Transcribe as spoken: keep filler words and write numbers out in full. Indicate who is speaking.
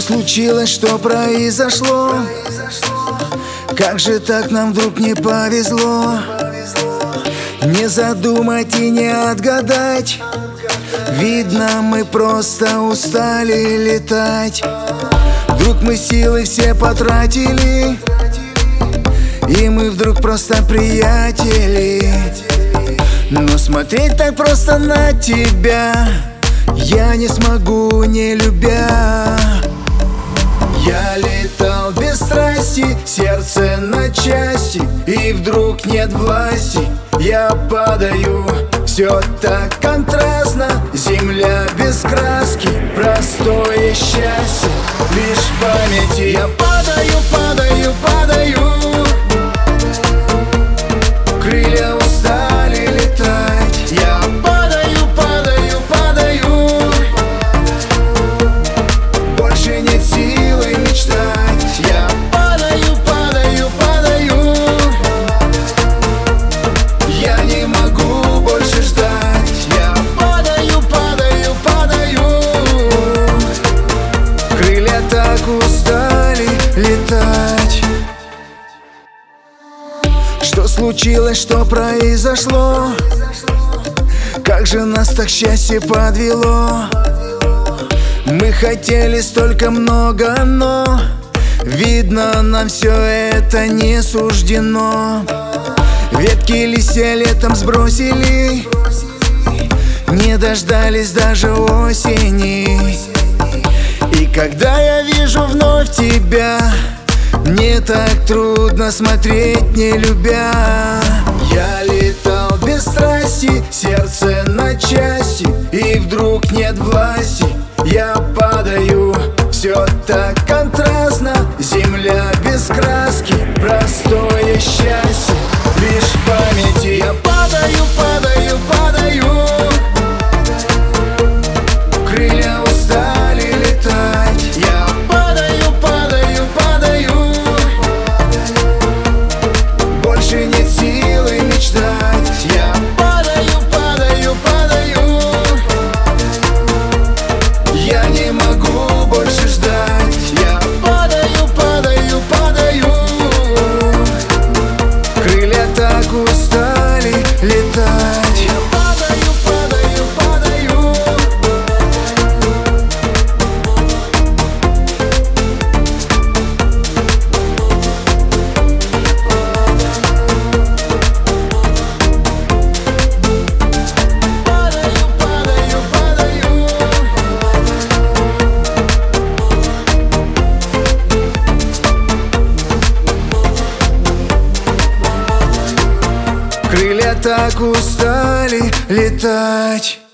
Speaker 1: случилось, что произошло? Как же так нам вдруг не повезло? Не задумать и не отгадать. Видно, мы просто устали летать. Вдруг мы силы все потратили, и мы вдруг просто приятели. Но смотреть так просто на тебя я не смогу, не любя. Я летал без страсти, сердце на части, и вдруг нет власти. Я падаю, все так контрастно. Земля без краски, простое счастье лишь в памяти. Я падаю, падаю, падаю. Крылья устали летать. Я падаю, падаю, падаю. Больше нет силы мечтать. Я падаю, падаю, падаю. Я не могу больше ждать. Я падаю, падаю, падаю. Крылья так устали летать. Что случилось, что произошло? Как же нас так счастье подвело? Мы хотели столько много, но видно, нам все это не суждено. Ветки листья летом сбросили, не дождались даже осени. И когда я вижу вновь тебя, мне так трудно смотреть, не любя. Я летал без страсти, сердце на части, и вдруг нет власти. Я падаю, все так контрастно. Земля без краски, простое счастье лишь в памяти. Я падаю, падаю, падаю. Крылья устали летать. Я падаю, падаю, падаю. Больше нет силы мечтать. Я падаю, падаю, падаю. Я не могу больше ждать. Я падаю, падаю, падаю. Крылья так устали летать. Я падаю, падаю, падаю. Падаю, падаю, падаю. Крылья так устали летать.